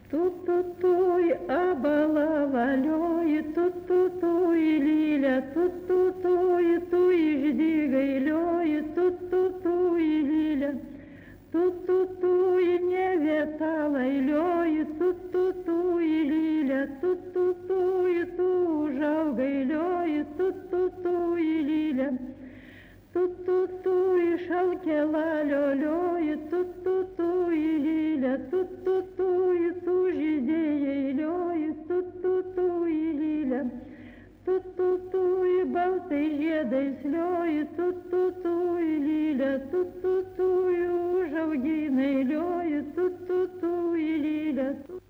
Ту-ту-туй, а балавалёй, ту-ту-туй, лиля, ту-ту-туй, туй, ждигай, лёй, ту-ту-туй, лиля, ту-ту-туй, не веталай, лёй, ту-ту-туй, лиля, ту-ту-туй, ту, жавгай, лёй, ту-ту-туй, лиля, ту-ту-туй, шалкела, лёй, ту-ту-туй, лиля, ту-ту-туй, ту, жидей, лёй, ту-ту-туй, лиля, ту-ту-туй, балтай, жедай, слёй, ту-ту-туй, лиля, ту-ту-туй, жавгиной, лёй, ту-ту-туй, лиля.